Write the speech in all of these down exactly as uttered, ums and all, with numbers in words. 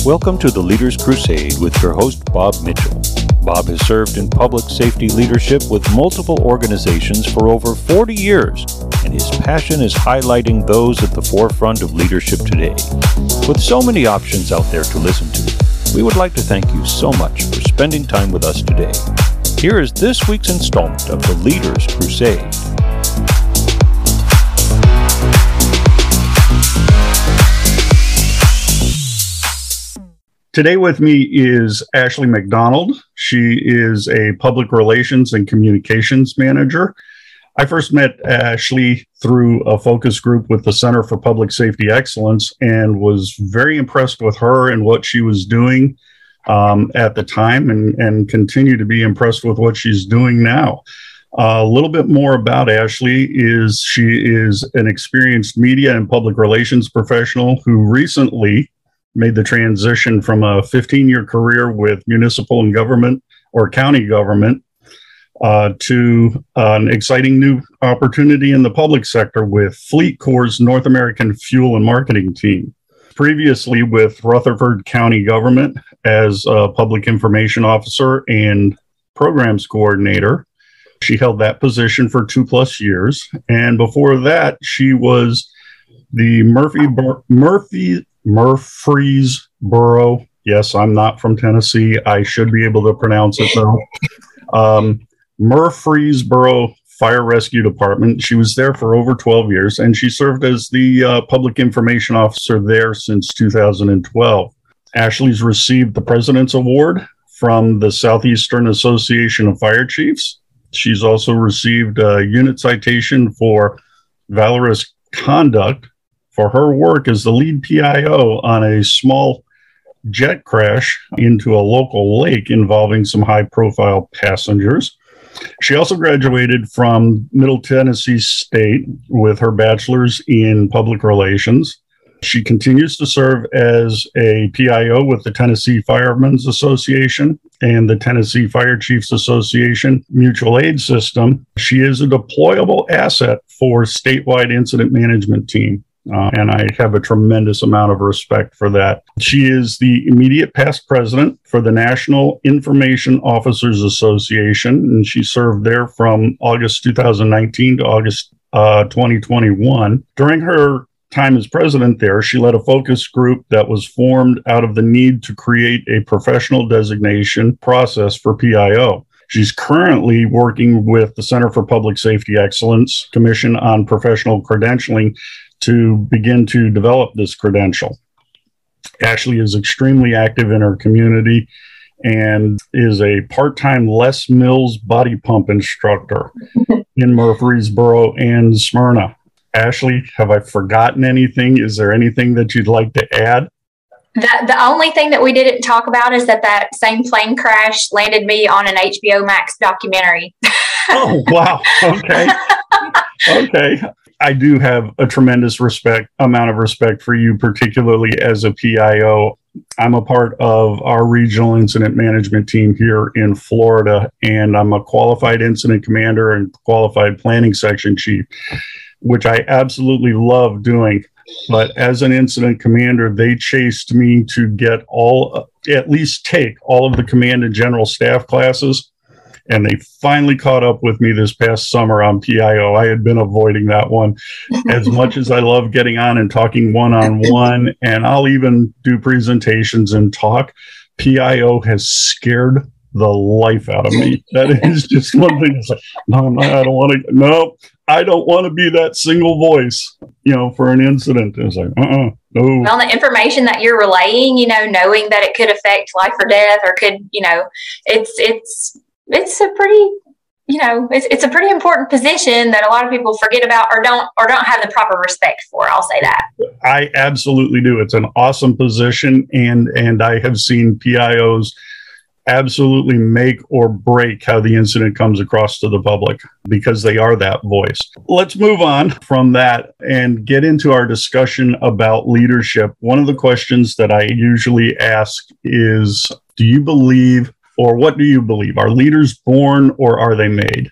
Welcome to the Leaders Crusade with your host, Bob Mitchell. Bob has served in public safety leadership with multiple organizations for over forty years, and his passion is highlighting those at the forefront of leadership today. With so many options out there to listen to, we would like to thank you so much for spending time with us today. Here is this week's installment of the Leaders Crusade. Today with me is Ashley McDonald. She is a public relations and communications manager. I first met Ashley through a focus group with the Center for Public Safety Excellence and was very impressed with her and what she was doing um, at the time, and, and continue to be impressed with what she's doing now. Uh, a little bit more about Ashley is she is an experienced media and public relations professional who recently made the transition from a fifteen-year career with municipal and government or county government uh, to an exciting new opportunity in the public sector with Fleet Corps' North American Fuel and Marketing Team. Previously with Rutherford County Government as a public information officer and programs coordinator. She held that position for two plus years. And before that, she was the Murphy Murphy Murfreesboro. Yes, I'm not from Tennessee. I should be able to pronounce it though. Um, Murfreesboro Fire Rescue Department. She was there for over twelve years, and she served as the uh, public information officer there since two thousand twelve. Ashley's received the President's Award from the Southeastern Association of Fire Chiefs. She's also received a unit citation for valorous conduct for her work as the lead P I O on a small jet crash into a local lake involving some high-profile passengers. She also graduated from Middle Tennessee State with her bachelor's in public relations. She continues to serve as a P I O with the Tennessee Firemen's Association and the Tennessee Fire Chiefs Association Mutual Aid System. She is a deployable asset for statewide incident management team. Uh, and I have a tremendous amount of respect for that. She is the immediate past president for the National Information Officers Association, and she served there from August two thousand nineteen to August uh, twenty twenty-one. During her time as president there, she led a focus group that was formed out of the need to create a professional designation process for P I O. She's currently working with the Center for Public Safety Excellence Commission on professional credentialing to begin to develop this credential. Ashley is extremely active in her community and is a part-time Les Mills body pump instructor in Murfreesboro and Smyrna. Ashley, have I forgotten anything? Is there anything that you'd like to add? The, the only thing that we didn't talk about is that that same plane crash landed me on an H B O Max documentary. Oh, wow. Okay. Okay. I do have a tremendous respect, amount of respect for you, particularly as a P I O. I'm a part of our regional incident management team here in Florida, and I'm a qualified incident commander and qualified planning section chief, which I absolutely love doing. But as an incident commander, they chased me to get all, at least take all of the command and general staff classes. And they finally caught up with me this past summer on P I O. I had been avoiding that one as much as I love getting on and talking one-on-one, and I'll even do presentations and talk. P I O has scared the life out of me. That is just one thing. It's like, no, no, I don't want to, no, I don't want to be that single voice, you know, for an incident. It's like, uh-uh, no. Well, the information that you're relaying, you know, knowing that it could affect life or death or could, you know, it's, it's, It's a pretty, you know, it's it's a pretty important position that a lot of people forget about or don't or don't have the proper respect for. I'll say that. I absolutely do. It's an awesome position, and and I have seen P I Os absolutely make or break how the incident comes across to the public because they are that voice. Let's move on from that and get into our discussion about leadership. One of the questions that I usually ask is, do you believe, or what do you believe? Are leaders born or are they made?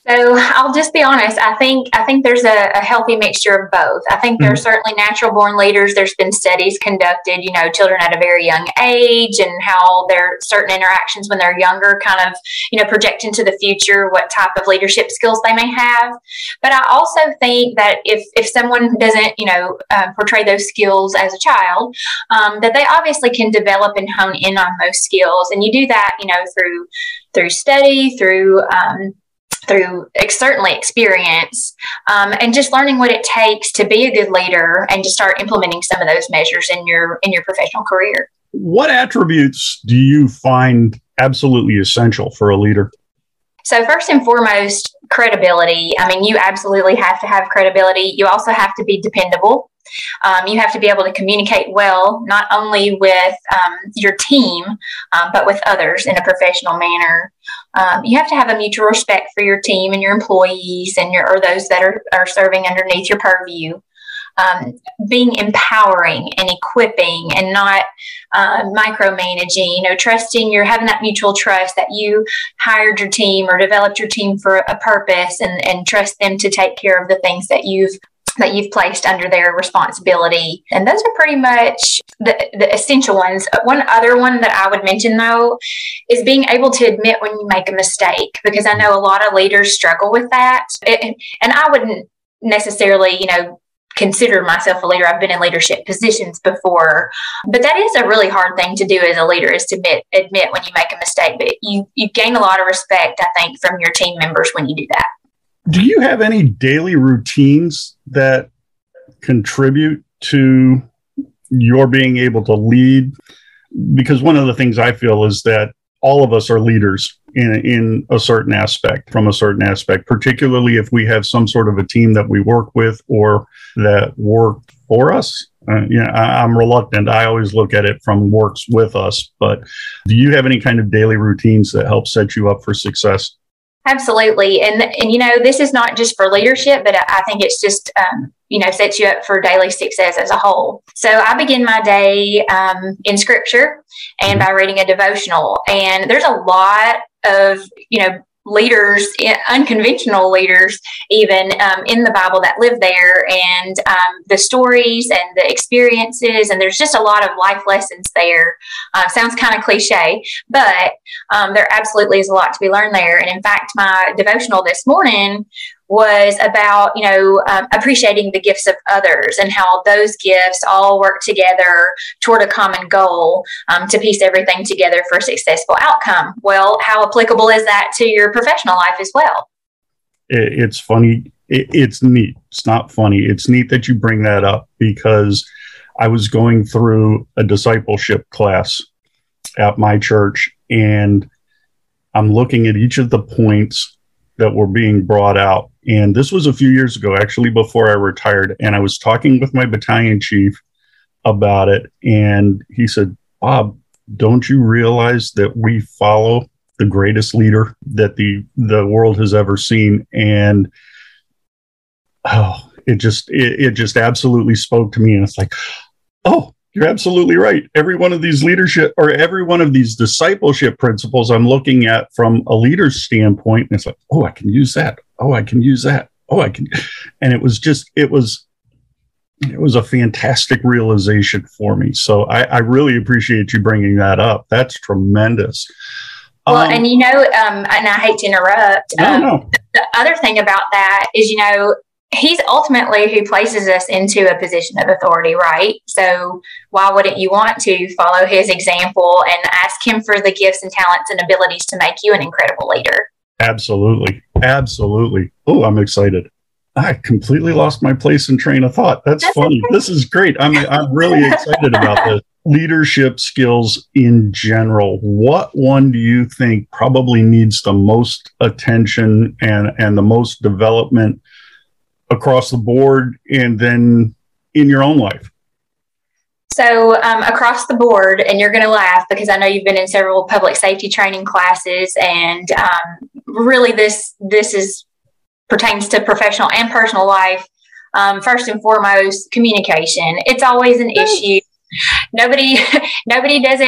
So I'll just be honest. I think I think there's a, a healthy mixture of both. I think there are certainly natural born leaders. There's been studies conducted, you know, children at a very young age and how their certain interactions when they're younger kind of, you know, project into the future what type of leadership skills they may have. But I also think that if if someone doesn't, you know, uh, portray those skills as a child, um, that they obviously can develop and hone in on those skills. And you do that, you know, through through study, through um, through certainly experience, um, and just learning what it takes to be a good leader and to start implementing some of those measures in your in your professional career. What attributes do you find absolutely essential for a leader? So first and foremost, credibility. I mean, you absolutely have to have credibility. You also have to be dependable. Um, you have to be able to communicate well, not only with um, your team, um, but with others in a professional manner. Um, you have to have a mutual respect for your team and your employees and your or those that are, are serving underneath your purview. Um, being empowering and equipping and not uh, micromanaging, you know, trusting, you're having that mutual trust that you hired your team or developed your team for a purpose and, and trust them to take care of the things that you've that you've placed under their responsibility. And those are pretty much the, the essential ones. One other one that I would mention, though, is being able to admit when you make a mistake, because I know a lot of leaders struggle with that. It, and I wouldn't necessarily, you know, consider myself a leader. I've been in leadership positions before, but that is a really hard thing to do as a leader, is to admit, admit when you make a mistake. But you, you gain a lot of respect, I think, from your team members when you do that. Do you have any daily routines that contribute to your being able to lead? Because one of the things I feel is that all of us are leaders in, in a certain aspect, from a certain aspect, particularly if we have some sort of a team that we work with or that work for us. Uh, you know, I, I'm reluctant. I always look at it from works with us. But do you have any kind of daily routines that help set you up for success? Absolutely. And, and, you know, this is not just for leadership, but I think it's just, um, you know, sets you up for daily success as a whole. So I begin my day um, in scripture and by reading a devotional. And there's a lot of, you know, leaders, unconventional leaders, even um, in the Bible that live there, and um, the stories and the experiences, and there's just a lot of life lessons there. Uh, sounds kind of cliche, but um, there absolutely is a lot to be learned there. And in fact, my devotional this morning was about, you know, um, appreciating the gifts of others and how those gifts all work together toward a common goal um, to piece everything together for a successful outcome. Well, how applicable is that to your professional life as well? It's funny. It's neat. It's not funny. It's neat that you bring that up, because I was going through a discipleship class at my church, and I'm looking at each of the points that were being brought out. And this was a few years ago, actually, before I retired. And I was talking with my battalion chief about it. And he said, Bob, don't you realize that we follow the greatest leader that the, the world has ever seen? And oh, it just, it, it just absolutely spoke to me. And it's like, oh, you're absolutely right. Every one of these leadership or every one of these discipleship principles I'm looking at from a leader's standpoint. And it's like, oh, I can use that. Oh, I can use that. Oh, I can. And it was just, it was, it was a fantastic realization for me. So I, I really appreciate you bringing that up. That's tremendous. Well, um, and you know, um, and I hate to interrupt. No, um, no. The other thing about that is, you know, he's ultimately who places us into a position of authority, right? So why wouldn't you want to follow his example and ask him for the gifts and talents and abilities to make you an incredible leader? Absolutely. Absolutely. Oh, I'm excited. I completely lost my place and train of thought. That's, That's funny. Okay. This is great. I'm, I'm really excited about this. Leadership skills in general. What one do you think probably needs the most attention and, and the most development across the board, and then in your own life? So um, across the board, and you're going to laugh because I know you've been in several public safety training classes, and um, really this this is pertains to professional and personal life. Um, first and foremost, communication. It's always an issue. Nobody nobody does it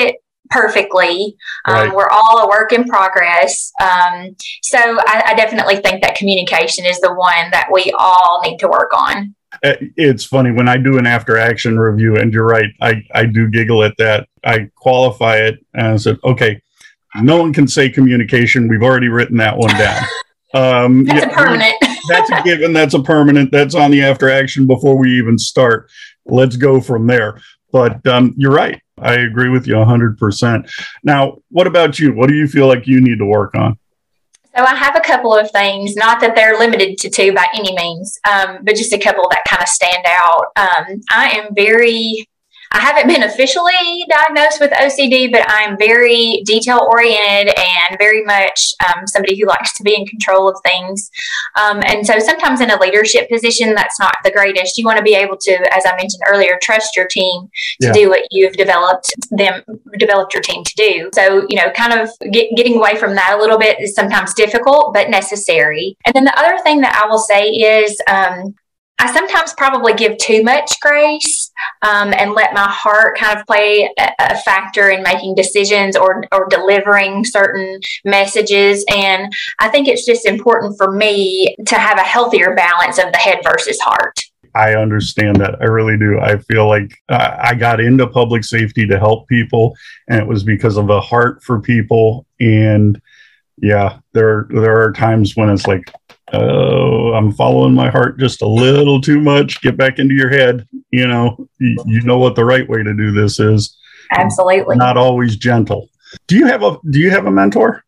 perfectly. Um, Right. We're all a work in progress. Um, so I, I definitely think that communication is the one that we all need to work on. It's funny when I do an after action review, and you're right, I, I do giggle at that. I qualify it and I said, okay, no one can say communication. We've already written that one down. Um, That's yeah, a permanent. That's a given. That's a permanent. That's on the after action before we even start. Let's go from there. But um, you're right. I agree with you one hundred percent. Now, what about you? What do you feel like you need to work on? So I have a couple of things, not that they're limited to two by any means, um, but just a couple that kind of stand out. Um, I am very, I haven't been officially diagnosed with O C D, but I am very detail oriented and very much um, somebody who likes to be in control of things. Um, and so sometimes in a leadership position, that's not the greatest. You want to be able to, as I mentioned earlier, trust your team to Yeah. do what you've developed them, developed your team to do. So, you know, kind of get, getting away from that a little bit is sometimes difficult, but necessary. And then the other thing that I will say is, um, I sometimes probably give too much grace um, and let my heart kind of play a, a factor in making decisions or or delivering certain messages. And I think it's just important for me to have a healthier balance of the head versus heart. I understand that. I really do. I feel like uh, I got into public safety to help people, and it was because of a heart for people. And yeah, there there are times when it's like, oh, I'm following my heart just a little too much. Get back into your head. You know, you, you know what the right way to do this is. Absolutely. Not always gentle. Do you have a Do you have a mentor?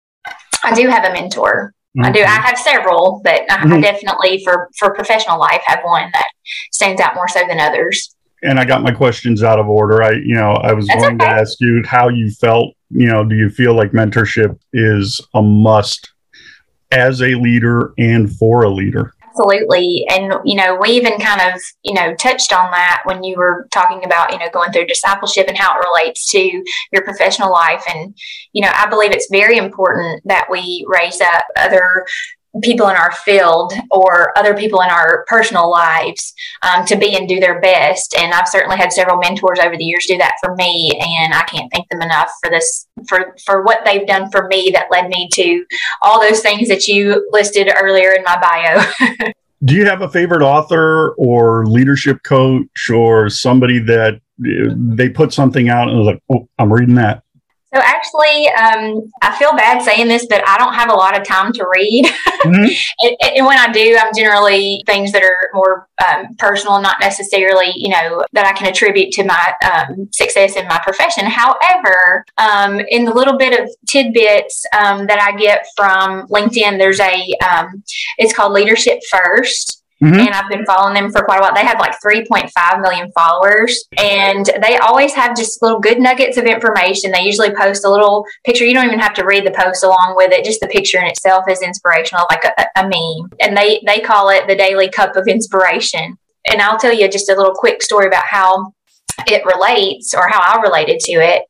I do have a mentor. Mm-hmm. I do. I have several, but I, Mm-hmm. I definitely, for, for professional life, have one that stands out more so than others. And I got my questions out of order. I, you know, I was That's going okay. to ask you how you felt. You know, do you feel like mentorship is a must as a leader and for a leader? Absolutely. And, you know, we even kind of, you know, touched on that when you were talking about, you know, going through discipleship and how it relates to your professional life. And, you know, I believe it's very important that we raise up other people in our field or other people in our personal lives um, to be and do their best. And I've certainly had several mentors over the years do that for me, and I can't thank them enough for this, for, for what they've done for me that led me to all those things that you listed earlier in my bio. Do you have a favorite author or leadership coach or somebody that uh, they put something out and was like, oh, I'm reading that? So actually, um, I feel bad saying this, but I don't have a lot of time to read. Mm-hmm. and, and when I do, I'm generally things that are more um, personal, not necessarily, you know, that I can attribute to my um, success in my profession. However, um, in the little bit of tidbits um, that I get from LinkedIn, there's a, um, it's called Leadership First. Mm-hmm. And I've been following them for quite a while. They have like three point five million followers, and they always have just little good nuggets of information. They usually post a little picture. You don't even have to read the post along with it. Just the picture in itself is inspirational, like a, a meme. And they, they call it the Daily Cup of Inspiration. And I'll tell you just a little quick story about how it relates or how I related to it.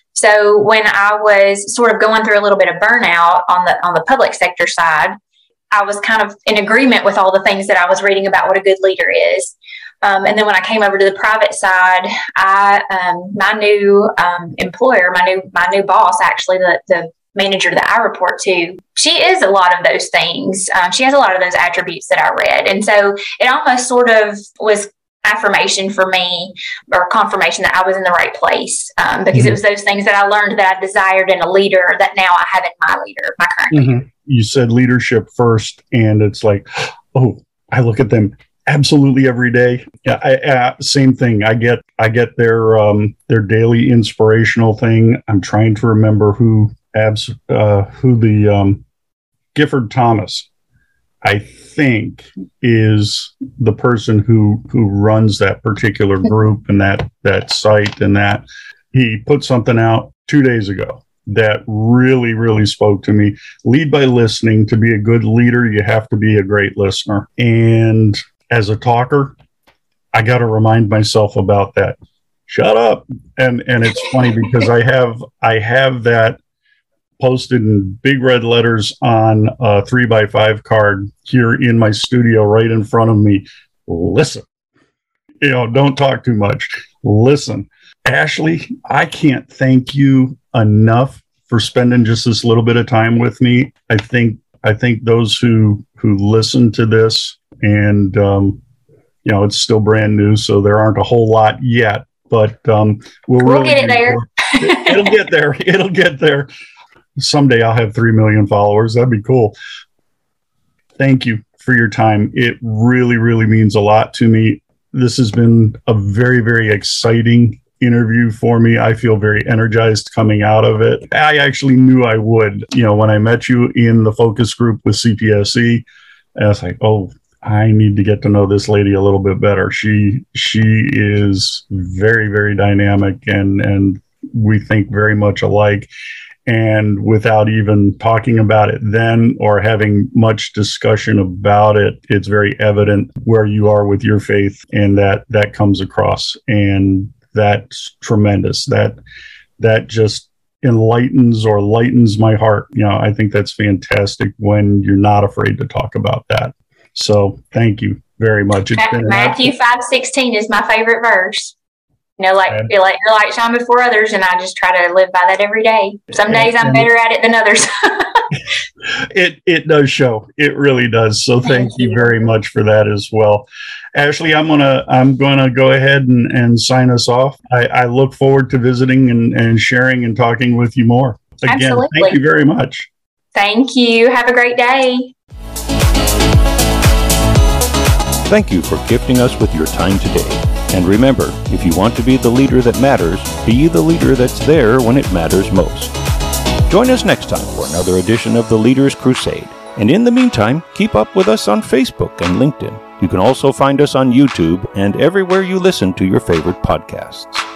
So when I was sort of going through a little bit of burnout on the on the public sector side, I was kind of in agreement with all the things that I was reading about what a good leader is. Um, and then when I came over to the private side, I, um, my new um, employer, my new, my new boss, actually the, the manager that I report to, she is a lot of those things. Um, she has a lot of those attributes that I read. And so it almost sort of was affirmation for me, or confirmation that I was in the right place, um, because mm-hmm. it was those things that I learned that I desired in a leader that now I have in my leader, my current mm-hmm. leader. You said leadership first, and it's like, oh, I look at them absolutely every day. Yeah, I, I, same thing. I get, I get their um, their daily inspirational thing. I'm trying to remember who abs, uh, who the um, Gifford Thomas, I think, is the person who who runs that particular group and that that site, and that he put something out two days ago that really, really spoke to me. Lead by listening. To be a good leader, you have to be a great listener. And as a talker, I got to remind myself about that. Shut up. And and it's funny because I have I have that posted in big red letters on a three by five card here in my studio right in front of me. Listen. You know, don't talk too much. Listen. Ashley, I can't thank you enough for spending just this little bit of time with me. I think I think those who who listen to this, and um, you know, it's still brand new, so there aren't a whole lot yet, but um, we'll, we'll really get it there. It'll get there. It'll get there. Someday I'll have three million followers. That'd be cool. Thank you for your time. It really, really means a lot to me. This has been a very, very exciting interview for me. I feel very energized coming out of it. I actually knew I would. You know, when I met you in the focus group with C P S C, I was like, oh, I need to get to know this lady a little bit better. She she is very, very dynamic, and and we think very much alike. And without even talking about it then or having much discussion about it, it's very evident where you are with your faith, and that that comes across. And that's tremendous. That that just enlightens or lightens my heart. You know, I think that's fantastic when you're not afraid to talk about that. So thank you very much. It's been Matthew five sixteen is my favorite verse. You know, like, and, let your light shine before others, and I just try to live by that every day. Some days I'm better at it than others. it it does show. It really does. So thank, thank you. you very much for that as well. Ashley, I'm gonna I'm gonna go ahead and, and sign us off. I, I look forward to visiting and, and sharing and talking with you more. Again, Absolutely. Thank you very much. Thank you. Have a great day. Thank you for gifting us with your time today. And remember, if you want to be the leader that matters, be the leader that's there when it matters most. Join us next time for another edition of the Leaders Crusade. And in the meantime, keep up with us on Facebook and LinkedIn. You can also find us on YouTube and everywhere you listen to your favorite podcasts.